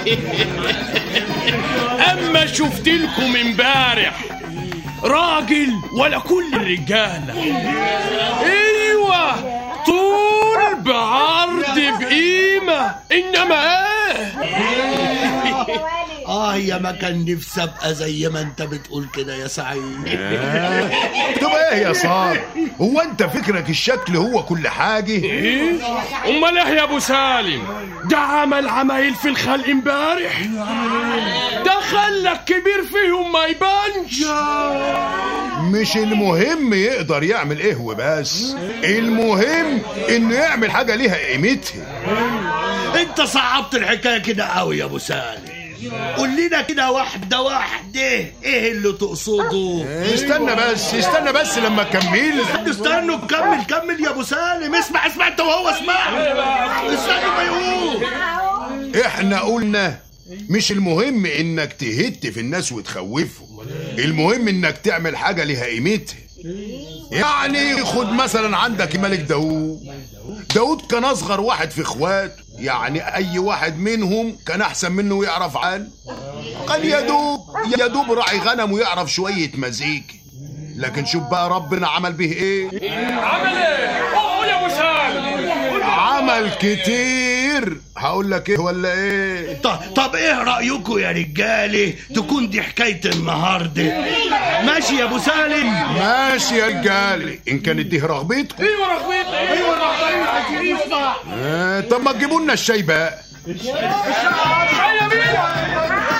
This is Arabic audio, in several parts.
اما شفت لكم امبارح راجل ولا كل الرجاله. ايوه طول بعرض بقيمه، انما يا ما كان نفسي ابقى زي ما انت بتقول كده يا سعيد. تبقى ايه يا صار؟ هو انت فكرك الشكل هو كل حاجه؟ امال ايه يا ابو سالم؟ ده عمل عمايل في الخلق امبارح، ده خلك كبير فيهم ما يبانش. مش المهم يقدر يعمل ايه وبس، المهم انه يعمل حاجه ليها قيمتها. انت صعبت الحكايه كده قوي يا ابو سالم. قول لنا كده واحده واحده ايه اللي تقصده. استنى بس لما اكمل. استنوا كمل يا ابو سالم. اسمع انت وهو اسمع. استنوا ما يقول. احنا قلنا مش المهم انك تهت في الناس وتخوفهم، المهم انك تعمل حاجه ليها قيمتها. يعني خد مثلا عندك الملك داود كان اصغر واحد في اخواته، يعني اي واحد منهم كان احسن منه ويعرف عنه. قال يا دوب راعي غنم ويعرف شويه مزيكا، لكن شوف بقى ربنا عمل به ايه. عمل ايه؟ قول يا ابو سالم. عمل كتير. هقول لك ايه ولا ايه؟ طب ايه رايكم يا رجاله تكون دي حكايه النهارده؟ ماشي يا ابو سالم؟ ماشي يا رجاله، ان كانت دي رغبتكم. ايوه رغبتنا، ايوه رغبتنا. طب ما تجيبوا لنا الشاي بقى. الشاي يا بيه.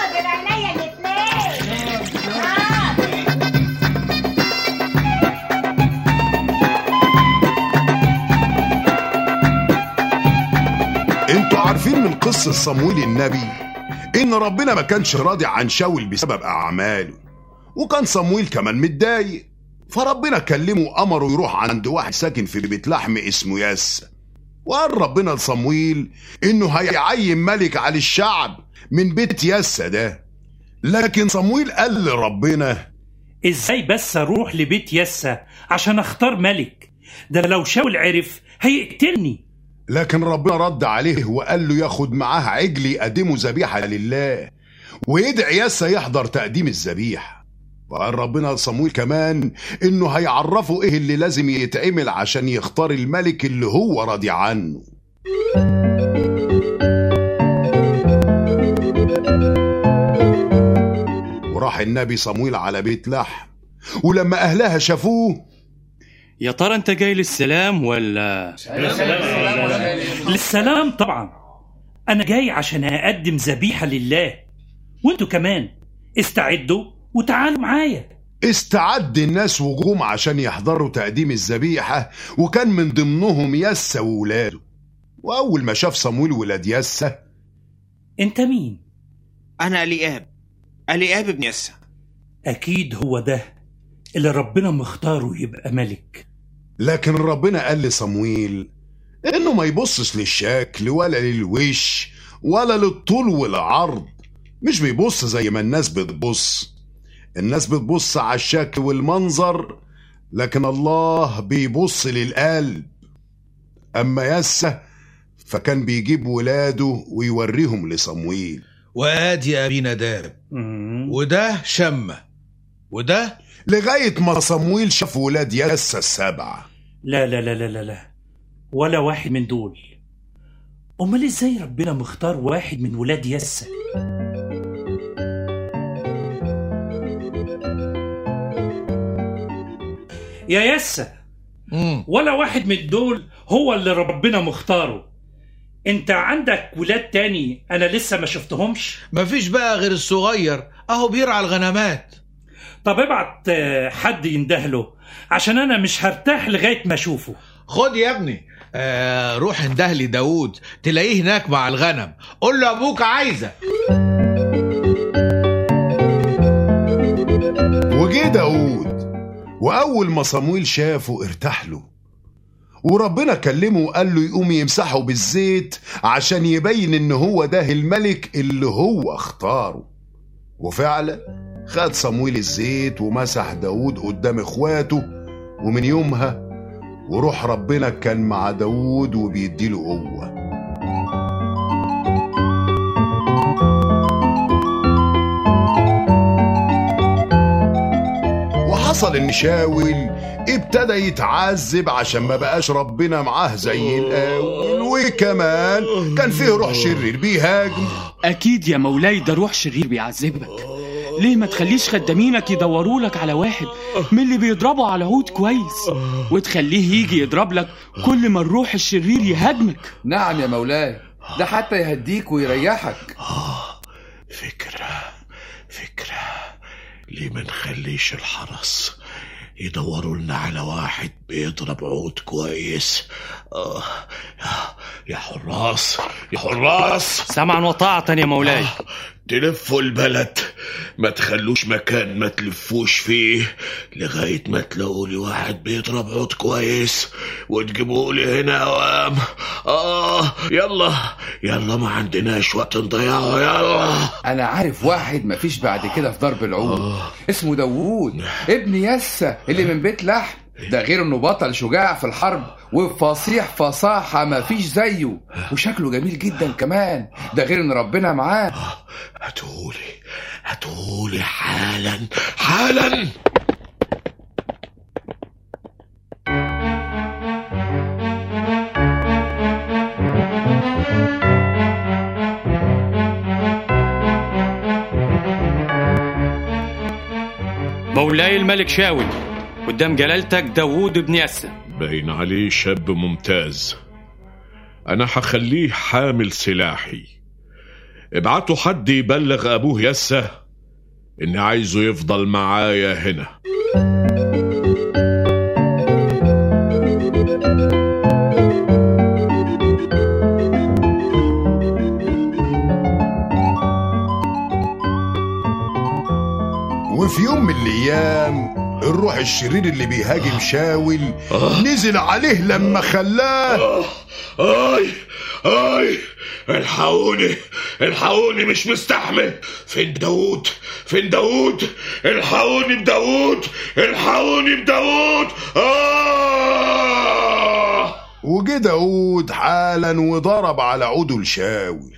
انتوا عارفين من قصة صمويل النبي ان ربنا ما كانش راضي عن شاول بسبب اعماله، وكان صمويل كمان متضايق، فربنا كلمه وامره يروح عند واحد ساكن في بيت لحم اسمه يسى، وقال ربنا لصمويل انه هيعين ملك على الشعب من بيت يسى ده. لكن صمويل قال لربنا ازاي بس اروح لبيت يسى عشان اختار ملك؟ ده لو شاول عرف هيقتلني. لكن ربنا رد عليه وقال له ياخد معاه عجل يقدمه ذبيحة لله، ويدعي يسى يحضر تقديم الذبيحة. وقال ربنا لصمويل كمان انه هيعرفه ايه اللي لازم يتعمل عشان يختار الملك اللي هو راضي عنه. وراح النبي صمويل على بيت لحم، ولما اهلها شافوه: يا ترى انت جاي للسلام ولا؟ للسلام طبعا. انا جاي عشان اقدم ذبيحة لله، وانتوا كمان استعدوا وتعالوا معايا. استعد الناس وجوم عشان يحضروا تقديم الذبيحة، وكان من ضمنهم يسى وولاده. واول ما شاف صمويل ولاد يسى: انت مين؟ انا الياب ابن يسى. اكيد هو ده اللي ربنا مختاره يبقى ملك. لكن ربنا قال لصمويل انه ما يبصش للشكل ولا للوش ولا للطول والعرض، مش بيبص زي ما الناس بتبص. الناس بتبص على الشكل والمنظر، لكن الله بيبص للقلب. اما يسى فكان بيجيب ولاده ويوريهم لصمويل. وادي ابي نداب، وده شمة، وده لغاية ما صمويل شاف ولاد يسى السبعة. لا لا لا لا لا، ولا واحد من دول. امال ازاي ربنا مختار واحد من ولاد يسى؟ يا يسى، ولا واحد من دول هو اللي ربنا مختاره. انت عندك ولاد تاني انا لسه ما شفتهمش؟ مفيش بقى غير الصغير اهو بيرعى الغنمات. طب ابعت حد يندهله عشان انا مش هرتاح لغاية ما اشوفه. خد يا ابني، روح اندهلي داود، تلاقيه هناك مع الغنم، قول له ابوك عايزه. وجه داود، واول ما صمويل شافه ارتاح له، وربنا كلمه وقال له يقوم يمسحه بالزيت عشان يبين ان هو ده الملك اللي هو اختاره. وفعلا خد صمويل الزيت ومسح داود قدام اخواته، ومن يومها وروح ربنا كان مع داود وبيديله قوة. حصل ان شاول ابتدى يتعذب عشان ما بقاش ربنا معاه زي الاول، وكمان كان فيه روح شرير بيهاجم. اكيد يا مولاي ده روح شرير بيعذبك. ليه ما تخليش خدامينك يدوروا لك على واحد من اللي بيضربوا على عود كويس وتخليه يجي يضرب لك كل ما الروح الشرير يهاجمك؟ نعم يا مولاي، ده حتى يهديك ويريحك. فكرة ليه ما نخليش الحرس يدوروا لنا على واحد بيضرب عود كويس؟ يا حراس سمعا وطاعة يا مولاي. تلفوا البلد، ما تخلوش مكان ما تلفوش فيه لغاية ما تلاقوا لي واحد بيضرب عود كويس وتجيبوا لي هنا اوام. يلا ما عندناش وقت نضيعه، يلا. انا عارف واحد مفيش بعد كده في ضرب العود، اسمه داوود ابن يسى اللي من بيت لحم. ده غير انه بطل شجاع في الحرب وفصيح فصاحة مفيش زيه، وشكله جميل جدا كمان. ده غير ان ربنا معاه. هاتولي حالا. مولاي الملك شاول، قدام جلالتك داوود بن يسى. باين عليه شاب ممتاز، أنا هخليه حامل سلاحي. ابعتوا حد يبلغ أبوه يسى إني عايزه يفضل معايا هنا. وفي يوم من الأيام الروح الشرير اللي بيهاجم شاول نزل عليه لما خلاه. الحقوني مش مستحمل. فين داوود؟ الحقوني بداوود. وجه داوود حالا وضرب على عوده لشاول.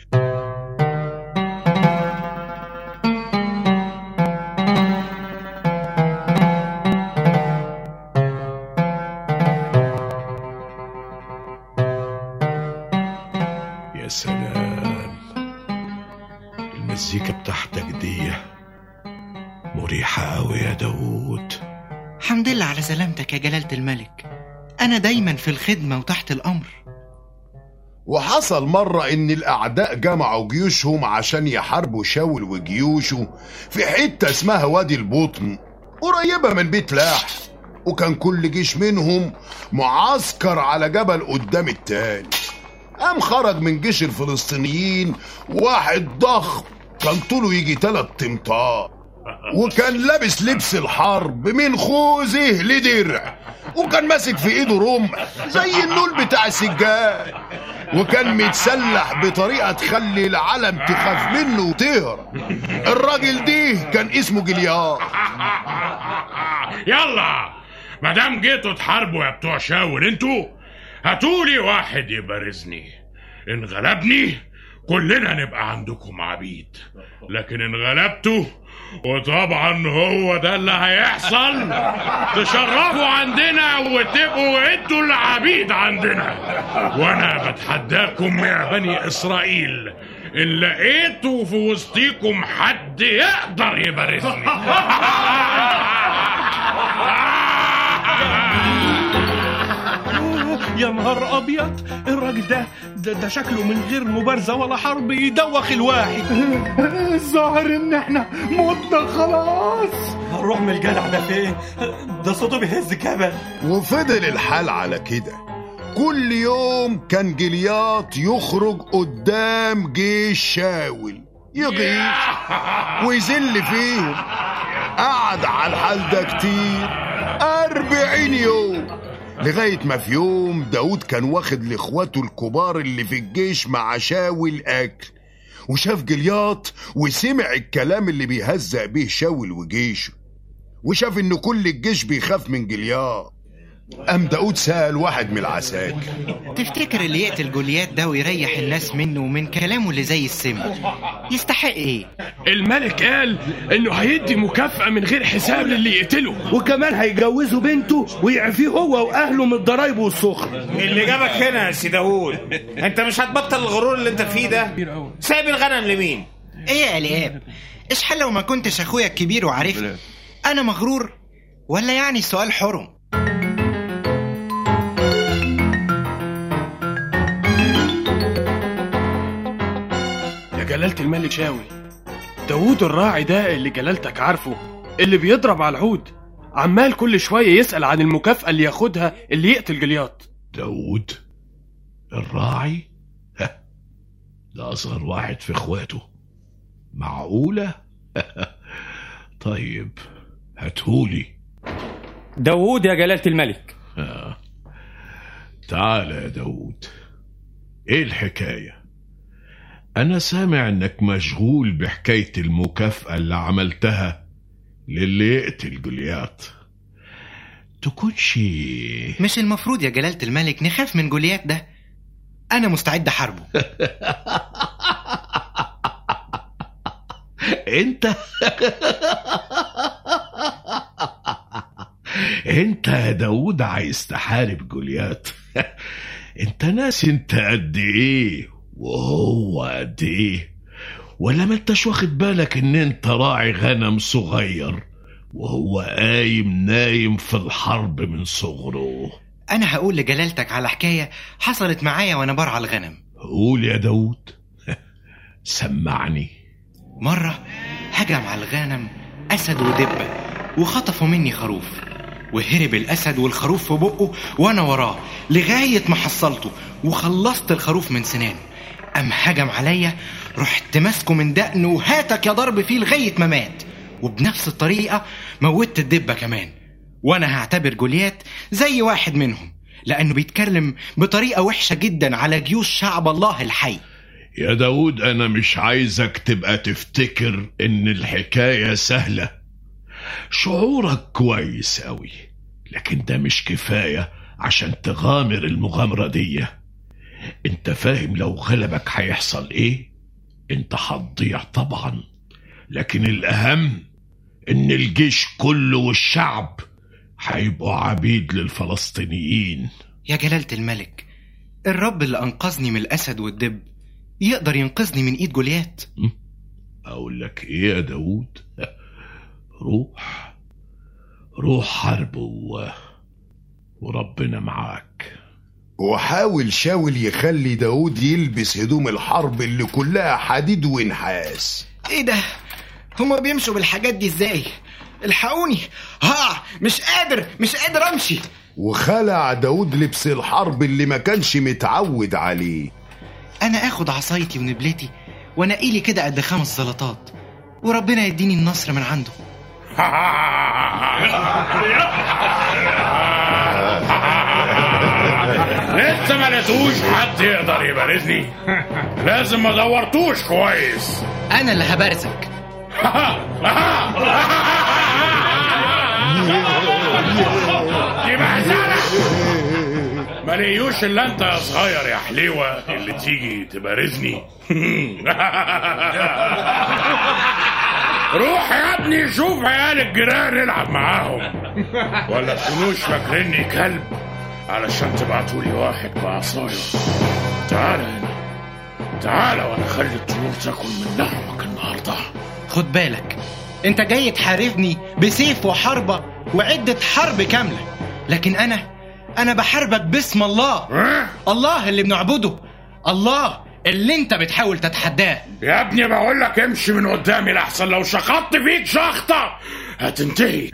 سلام، المزيكا بتاعتك دي مريحة أوي يا داوود. الحمد لله على سلامتك يا جلالة الملك، أنا دايما في الخدمة وتحت الأمر. وحصل مرة إن الأعداء جمعوا جيوشهم عشان يحاربوا شاول وجيوشه في حتة اسمها وادي البطن قريبة من بيت لحم، وكان كل جيش منهم معسكر على جبل قدام التاني. قام خرج من جيش الفلسطينيين واحد ضخم كان طوله يجي 3 امتار، وكان لابس لبس الحرب من خوذه لدرع، وكان ماسك في ايده رمح زي النول بتاع السجاد، وكان متسلح بطريقة تخلي العالم تخاف منه وتهرب. الراجل ده كان اسمه جليات. يلا مادام جيتوا تحاربوا يا بتوع شاول، انتوا هاتولي واحد يبارزني. ان غلبني كلنا نبقى عندكم عبيد، لكن ان غلبته وطبعا هو ده اللي هيحصل تشرفوا عندنا وتبقوا انتوا العبيد عندنا. وانا بتحداكم يا بني اسرائيل ان لقيتوا في وسطيكم حد يقدر يبارزني. يا نهار ابيض، الراجل ده شكله من غير مبارزه ولا حرب يدوخ الواحد. الظاهر ان احنا متنا خلاص. هنروح من الجدع ده فين؟ ده صوته بيهز جبل. وفضل الحال على كده. كل يوم كان جليات يخرج قدام جيش شاول يغيظ ويذل فيهم. قعد على الحال ده كتير 40 يوم، لغاية ما في يوم داود كان واخد لاخواته الكبار اللي في الجيش مع شاول أكل، وشاف جليات وسمع الكلام اللي بيهزق به شاول وجيشه، وشاف إن كل الجيش بيخاف من جليات، قام داود سأل واحد من العساكر: تفتكر اللي يقتل جوليات ده ويريح الناس منه ومن كلامه اللي زي السم يستحق ايه؟ الملك قال انه هيدي مكافأة من غير حساب للي يقتله، وكمان هيجوزه بنته ويعفيه هو واهله من الضرايب والسخر. اللي جابك هنا يا سي داوود؟ انت مش هتبطل الغرور اللي انت فيه ده؟ سايب الغنم لمين؟ ايه يا الياب؟ ايش حل لو ما كنتش اخويا الكبير وعارفني؟ انا مغرور ولا يعني السؤال حرم؟ يا جلالة الملك شاوي، داوود الراعي ده اللي جلالتك عارفه، اللي بيضرب على العود، عمال كل شوية يسأل عن المكافأة اللي ياخدها اللي يقتل جليات. داوود الراعي؟ ده أصغر واحد في اخواته، معقولة؟ طيب هاتهولي. داوود يا جلالة الملك. تعال يا داوود، ايه الحكاية؟ انا سامع انك مشغول بحكاية المكافأة اللي عملتها للي يقتل جوليات. تكونش مش المفروض يا جلالة الملك نخاف من جوليات ده؟ انا مستعد احاربه. انت يا داوود عايز تحارب جوليات؟ انت ناسي انت قد ايه وهو قد ايه؟ ولا ما انتش واخد بالك ان انت راعي غنم صغير وهو قايم نايم في الحرب من صغره؟ انا هقول لجلالتك على حكاية حصلت معايا وانا برعى الغنم. قول يا داوود، سمعني. مرة هجم على الغنم أسد ودبة وخطفوا مني خروف، وهرب الأسد والخروف في بقه وأنا وراه لغاية ما حصلته وخلصت الخروف من سنانه. أم هجم عليا، رحت ماسكه من دقنه وهاتك يا ضرب فيه لغاية ما مات، وبنفس الطريقة موتت الدبة كمان. وأنا هعتبر جوليات زي واحد منهم، لأنه بيتكلم بطريقة وحشة جدا على جيوش شعب الله الحي. يا داود أنا مش عايزك تبقى تفتكر إن الحكاية سهلة. شعورك كويس قوي، لكن ده مش كفاية عشان تغامر المغامرة دي. انت فاهم لو غلبك هيحصل ايه؟ انت هتضيع طبعا، لكن الأهم إن الجيش كله والشعب هيبقوا عبيد للفلسطينيين. يا جلالة الملك، الرب اللي أنقذني من الأسد والدب يقدر ينقذني من إيد جوليات. أقول لك إيه يا داود؟ روح حرب وربنا معاك. وحاول شاول يخلي داود يلبس هدوم الحرب اللي كلها حديد ونحاس. إيه ده؟ هما بيمشوا بالحاجات دي إزاي؟ الحقوني، مش قادر أمشي. وخلع داود لبس الحرب اللي ما كانش متعود عليه. أنا أخد عصايتي ونبلتي ونقيلي كده قد 5 زلطات، وربنا يديني النصر من عنده. لسه ما لقيتوش حد يقدر يبارزني؟ لازم ما دورتوش كويس. أنا اللي هبارزك. دي مهزلة. ما لقيوش الا انت يا صغير يا حليوة اللي تيجي تبارزني. روح يا ابني شوف عيال الجيران العب معاهم، ولا تكونوش فاكريني كلب علشان تبعتولي واحد بعصايا. تعال هنا، تعال وانا خلي الطيور تاكل من لحمك النهارده. خد بالك، انت جاي تحاربني بسيف وحربة وعدة حرب كاملة، لكن انا بحاربك باسم الله. الله اللي بنعبده، الله اللي انت بتحاول تتحداه. يا ابني بقول لك امشي من قدامي، لحسن لو شخطت فيك شخطة هتنتهي.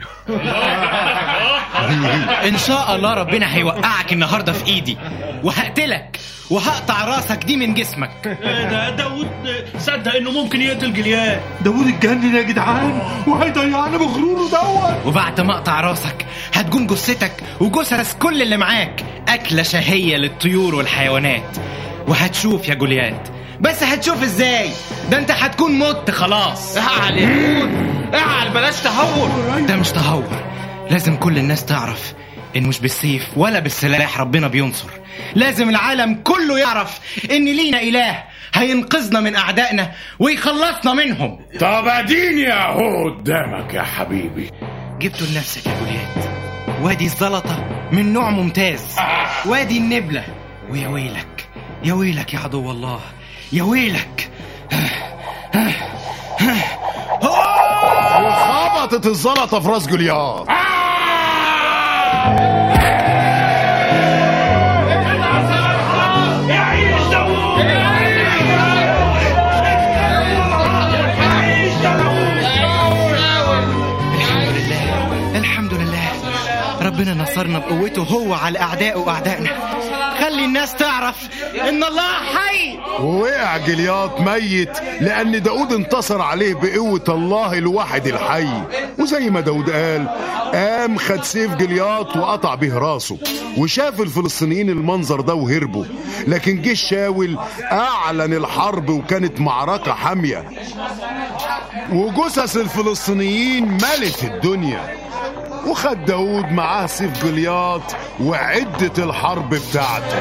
ان شاء الله ربنا هيوقعك النهاردة في ايدي، وهقتلك وهقطع راسك دي من جسمك. ده داود صدق انه ممكن يقتل جليات. داود اتجنن يا جدعان وهيضيعنا بغروره دوت. وبعد ما اقطع راسك هتكون جثتك وجثث كل اللي معاك اكلة شهية للطيور والحيوانات. وهتشوف يا جوليات، بس هتشوف ازاي؟ ده انت هتكون مت خلاص. اعل يا داود، اعل، بلاش تهور. ده مش تهور، لازم كل الناس تعرف إن مش بالسيف ولا بالسلاح ربنا بينصر. لازم العالم كله يعرف إن لينا إله هينقذنا من أعدائنا ويخلصنا منهم. طب اديني اهو قدامك يا حبيبي. جبته لنفسك يا جوليات. وادي الزلطة من نوع ممتاز، وادي النبلة، ويا ويلك يا ويلك يا عدو الله، يا ويلك. وخبطت الزلطة في راس جوليات. الحمد لله ربنا نصرنا بقوته هو على أعدائه وأعدائنا. خلي الناس تعرف إن الله حي. ووقع جوليات ميت لأن داود انتصر عليه بقوة الله الواحد الحي. وزي ما داود قام خد سيف جوليات وقطع به راسه. وشاف الفلسطينيين المنظر ده وهربوا، لكن جه شاول أعلن الحرب وكانت معركة حامية، وجثث الفلسطينيين ملت الدنيا. وخد داود معاه سيف جوليات وعدة الحرب بتاعته.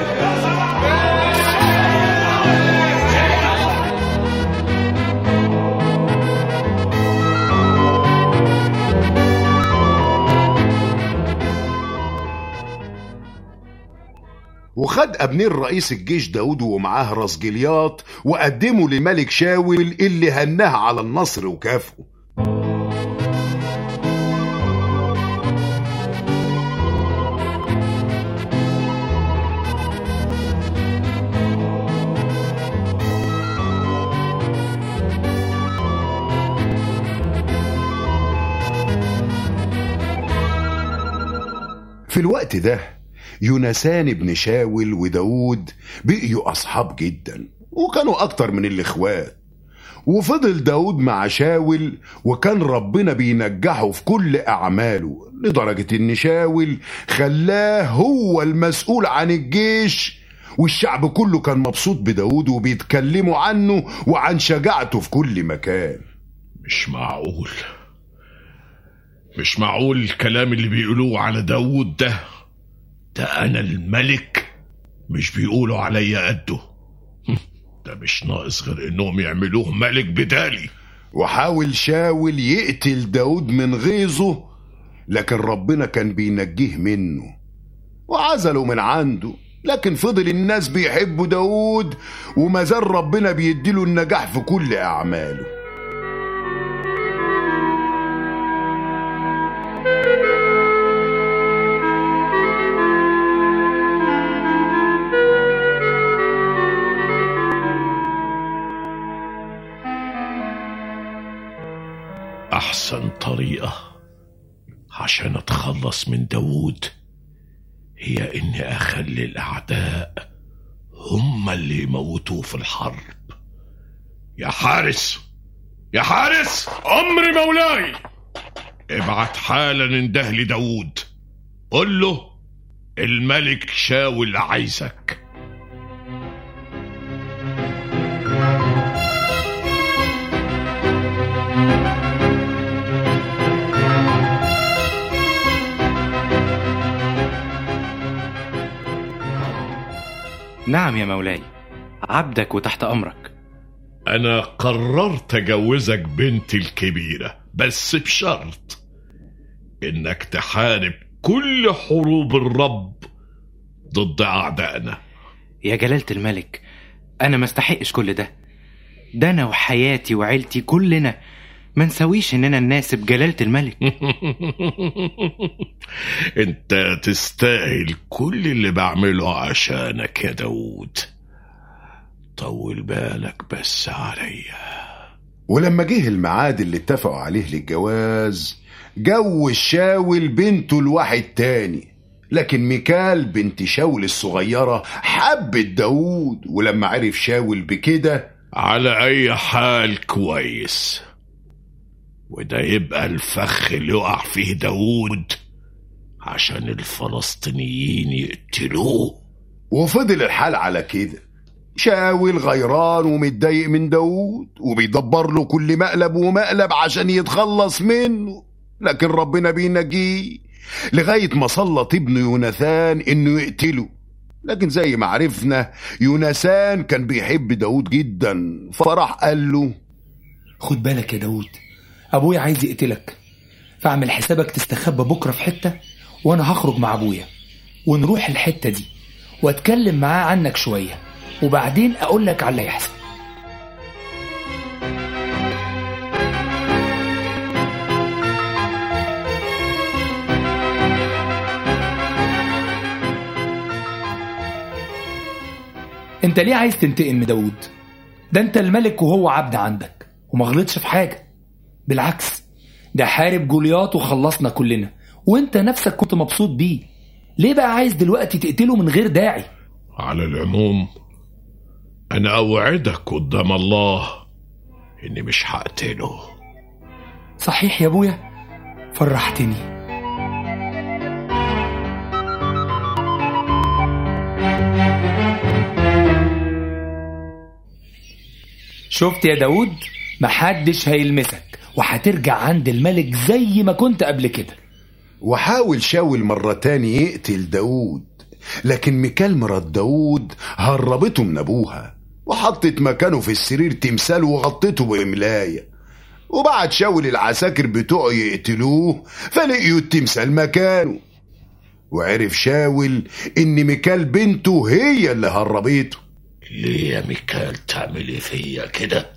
وخد أبنير رئيس الجيش داود ومعاه راس جوليات وقدمه لملك شاول اللي هناه على النصر وكافئه. في الوقت ده يونسان ابن شاول وداود بقيوا أصحاب جدا وكانوا أكتر من الإخوات. وفضل داود مع شاول وكان ربنا بينجحه في كل أعماله، لدرجة إن شاول خلاه هو المسؤول عن الجيش، والشعب كله كان مبسوط بداود وبيتكلموا عنه وعن شجاعته في كل مكان. مش معقول الكلام اللي بيقولوه على داود ده أنا الملك، مش بيقولوا عليا قده. ده مش ناقص غير إنهم يعملوه ملك بدالي. وحاول شاول يقتل داود من غيظه، لكن ربنا كان بينجيه منه وعزله من عنده. لكن فضل الناس بيحبوا داود ومازال ربنا بيديله النجاح في كل أعماله. أحسن طريقة عشان أتخلص من داود هي إني أخلي الأعداء هم اللي يموتوه في الحرب. يا حارس أمر مولاي. ابعت حالا انده لداود، قل له الملك شاول عايزك. نعم يا مولاي، عبدك وتحت أمرك. أنا قررت أجوزك بنتي الكبيرة، بس بشرط إنك تحارب كل حروب الرب ضد أعدائنا. يا جلالة الملك، أنا ما استحقش كل ده أنا وحياتي وعيلتي كلنا ما نسويش إننا نناسب جلالة الملك. أنت تستاهل كل اللي بعمله عشانك يا داود. طول بالك بس عليا. ولما جه الميعاد اللي اتفقوا عليه للجواز، جوز شاول بنته لواحد تاني. لكن ميكال بنت شاول الصغيرة حبت داود، ولما عرف شاول بكده على أي حال كويس، وده يبقى الفخ اللي يقع فيه داود عشان الفلسطينيين يقتلوه. وفضل الحال على كده. شاول غيران ومتضايق من داود وبيدبر له كل مقلب ومقلب عشان يتخلص منه، لكن ربنا بينجيه لغاية ما سلط ابنه يوناثان انه يقتله. لكن زي ما عرفنا يوناثان كان بيحب داود جدا، فراح قال له: خد بالك يا داود، ابويا عايز يقتلك، فاعمل حسابك تستخبى بكرة في حتة وانا هخرج مع ابويا ونروح الحتة دي واتكلم معاه عنك شوية، وبعدين اقول لك على اللي هيحصل. انت ليه عايز تنتقم من داود؟ ده انت الملك وهو عبد عندك وما غلطش في حاجة، بالعكس ده حارب جولياط وخلصنا كلنا، وانت نفسك كنت مبسوط بيه. ليه بقى عايز دلوقتي تقتله من غير داعي؟ على العموم انا اوعدك قدام الله اني مش هقتله. صحيح يا ابويا، فرحتني. شفت يا داود، محدش هيلمسك وهترجع عند الملك زي ما كنت قبل كده. وحاول شاول مرة تاني يقتل داود، لكن ميكال مرات داود هربته من ابوها وحطت مكانه في السرير تمثال وغطته بإملاية، وبعد شاول العساكر بتوعه يقتلوه فلقيوا التمثال مكانه، وعرف شاول ان ميكال بنته هي اللي هربته. ليه يا ميكال تعملي فيا كده؟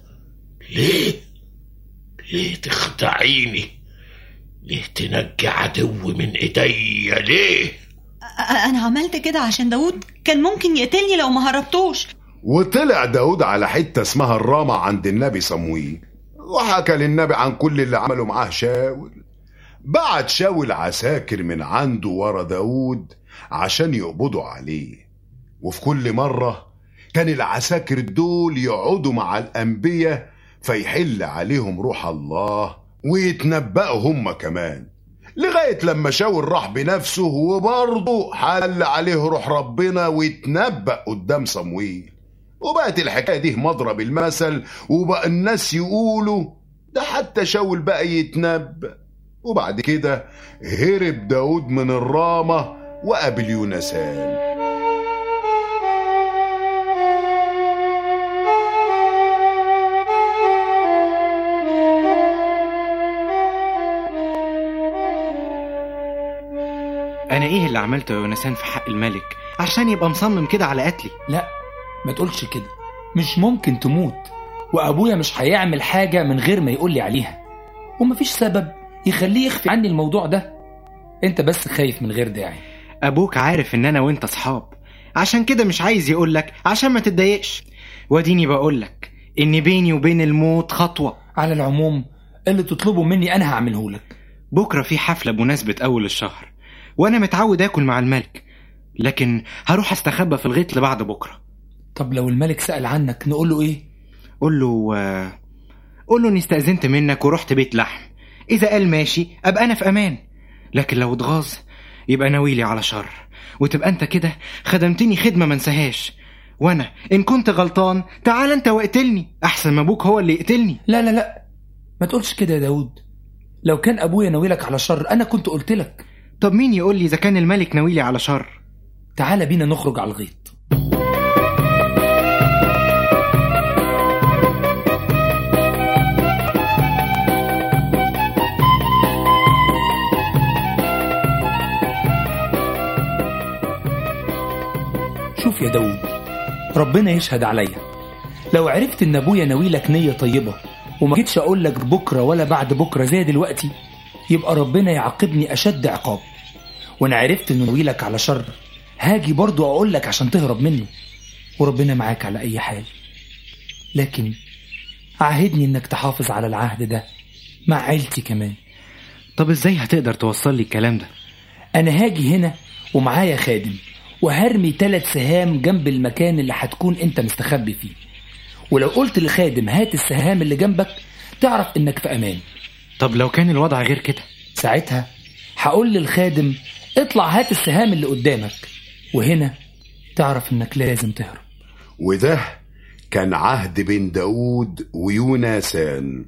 ليه تخدعيني؟ ليه تنجي عدو من ايديا؟ ليه؟ انا عملت كده عشان داود كان ممكن يقتلني لو ما هربتوش. وطلع داود على حتة اسمها الرامة عند النبي صمويل، وحكى للنبي عن كل اللي عمله معاه شاول. بعت شاول عساكر من عنده ورا داود عشان يقبضوا عليه، وفي كل مرة كان العساكر دول يقعدوا مع الأنبياء فيحل عليهم روح الله ويتنبأوا هم كمان، لغاية لما شاول راح بنفسه وبرضه حل عليه روح ربنا ويتنبأ قدام صمويل. وبقت الحكاية دي مضرب المثل، وبقى الناس يقولوا ده حتى شاول بقى يتنبأ. وبعد كده هرب داود من الرامة وقابل يوناثان. أنا إيه اللي عملته يا يوناثان في حق الملك عشان يبقى مصمم كده على قتلي؟ لا، ما تقولش كده، مش ممكن تموت، وأبويا مش هيعمل حاجة من غير ما يقولي عليها، ومفيش سبب يخليه يخفي عني الموضوع ده. انت بس خايف من غير داعي. أبوك عارف إن أنا وإنت صحاب، عشان كده مش عايز يقولك عشان ما تتضايقش، واديني بقولك إن بيني وبين الموت خطوة. على العموم اللي تطلبه مني أنا هعملهولك. بكرة في حفلة بمناسبة أول الشهر، وأنا متعود أكل مع الملك، لكن هروح أستخبى في الغيط لبعد بكرة. طب لو الملك سأل عنك نقول له إيه؟ قول له إني استأذنت منك ورحت بيت لحم. إذا قال ماشي أبقى أنا في أمان، لكن لو اتغاظ يبقى ناويلي على شر، وتبقى أنت كده خدمتني خدمة منساهاش. وأنا إن كنت غلطان تعال أنت واقتلني أحسن ما أبوك هو اللي يقتلني. لا لا لا، ما تقولش كده يا داود. لو كان أبويا ناويلك على شر أنا كنت قلتلك. طب مين يقول لي إذا كان الملك ناويلي على شر؟ تعال بينا نخرج على الغيط. شوف يا داود، ربنا يشهد عليا، لو عرفت ان ابويا ناويلك نية طيبة وما جيتش اقول لك بكرة ولا بعد بكرة زي دلوقتي، يبقى ربنا يعاقبني اشد عقاب. وانا عرفت انه ناويلك على شر هاجي برضو اقول لك عشان تهرب منه، وربنا معاك على اي حال. لكن عاهدني انك تحافظ على العهد ده مع عيلتي كمان. طب ازاي هتقدر توصل لي الكلام ده؟ انا هاجي هنا ومعايا خادم، وهرمي 3 سهام جنب المكان اللي هتكون انت مستخبي فيه، ولو قلت للخادم هات السهام اللي جنبك تعرف انك في امان. طب لو كان الوضع غير كده؟ ساعتها هقول للخادم اطلع هات السهام اللي قدامك، وهنا تعرف انك لازم تهرب. وده كان عهد بين داود ويوناثان.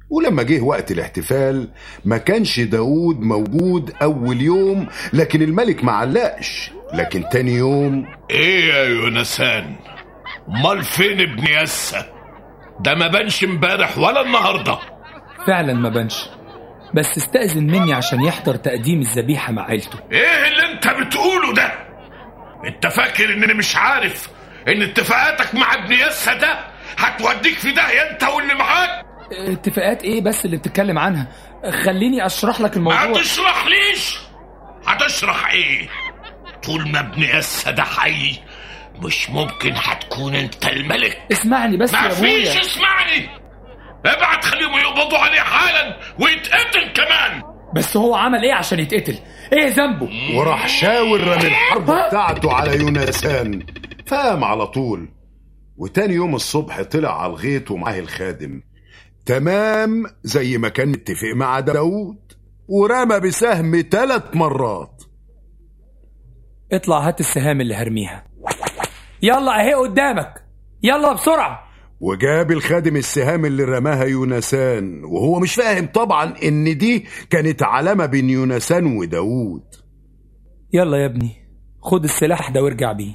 ولما جه وقت الاحتفال ما كانش داود موجود أول يوم، لكن الملك ما علقش. لكن تاني يوم ايه يا يونسان؟ امال فين ابن يسة؟ ده ما بانش امبارح ولا النهارده. فعلا ما بانش، بس استأذن مني عشان يحضر تقديم الذبيحة مع عيلته. ايه اللي انت بتقوله ده؟ انت فاكر انني مش عارف ان اتفاقاتك مع ابن يسة ده هتوديك في داهية انت واللي معاك؟ اتفاقات ايه بس اللي بتتكلم عنها؟ خليني اشرح لك الموضوع. ما تشرحليش. هتشرح ايه؟ طول ما ابن يسة ده حي مش ممكن هتكون انت الملك. اسمعني بس يا ابويا. مفيش اسمعني. ابعت خليهم يقبضوا عليه حالا ويتقتل كمان. بس هو عمل ايه عشان يتقتل؟ ايه ذنبه؟ وراح شاول رمي الحرب بتاعته على يونسان، فقام على طول. وتاني يوم الصبح طلع على الغيط ومعاه الخادم، تمام زي ما كان متفق مع داود، ورمى بسهم 3 مرات. اطلع هات السهام اللي هرميها. يلا اهي قدامك، يلا بسرعة. وجاب الخادم السهام اللي رماها يونسان، وهو مش فاهم طبعا ان دي كانت علامة بين يونسان وداود. يلا يا ابني خد السلاح ده وارجع بيه.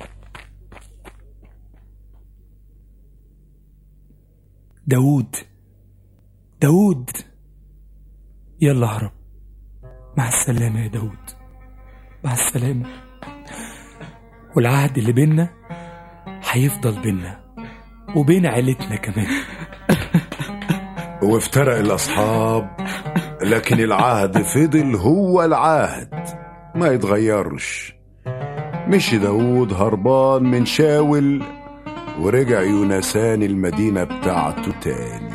داود يلا هرب. مع السلامة يا داود، مع السلامة. والعهد اللي بينا هيفضل بينا وبين عيلتنا كمان. وافترق الأصحاب، لكن العهد فضل هو العهد ما يتغيرش. مشي داود هربان من شاول، ورجع يونسان المدينة بتاعته تاني.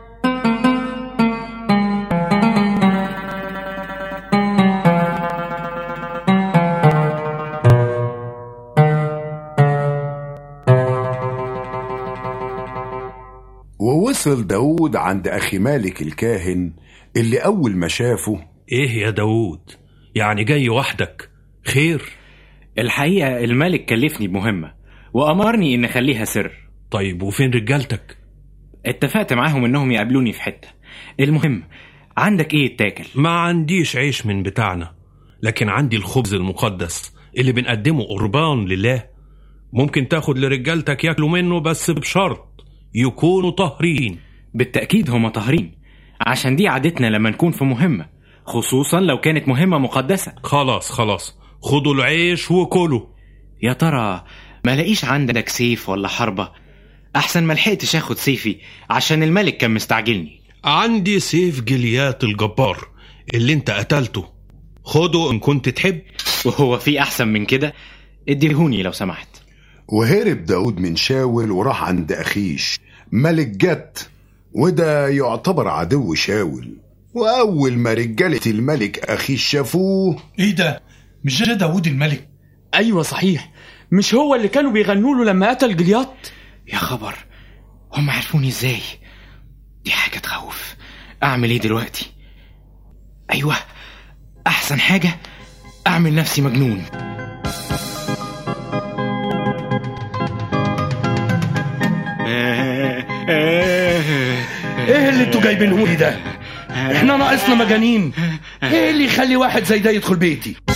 ووصل داود عند أخي مالك الكاهن اللي أول ما شافه: إيه يا داود؟ يعني جاي وحدك؟ خير؟ الحقيقة الملك كلفني بمهمة وأمرني إن أخليها سر. طيب وفين رجالتك؟ اتفقت معاهم إنهم يقابلوني في حتة. المهم، عندك إيه يتاكل؟ ما عنديش عيش من بتاعنا، لكن عندي الخبز المقدس اللي بنقدمه قربان لله. ممكن تاخد لرجالتك ياكلوا منه، بس بشرط يكونوا طاهرين. بالتأكيد هم طاهرين، عشان دي عادتنا لما نكون في مهمة، خصوصا لو كانت مهمة مقدسة. خلاص خدوا العيش وكلوا. يا ترى ما لاقيش عندك سيف ولا حربة؟ أحسن ما لحقتش أخد سيفي عشان الملك كان مستعجلني. عندي سيف جليات الجبار اللي انت قتلته، خده إن كنت تحب. وهو في أحسن من كده؟ اديهوني لو سمحت. وهرب داود من شاول وراح عند أخيش ملك جت، وده يعتبر عدو شاول. وأول ما رجالة الملك أخيش شافوه: إيه ده؟ مش ده داود الملك؟ أيوة صحيح، مش هو اللي كانوا بيغنوا له لما قتل جليات؟ يا خبر، هم عرفوني إزاي؟ دي حاجة تخوف. أعمل إيه دلوقتي؟ أيوة، أحسن حاجة أعمل نفسي مجنون. ايه اللي انتوا جايبينه لي ده؟ احنا ناقصنا مجانين؟ ايه اللي يخلي واحد زي ده يدخل بيتي؟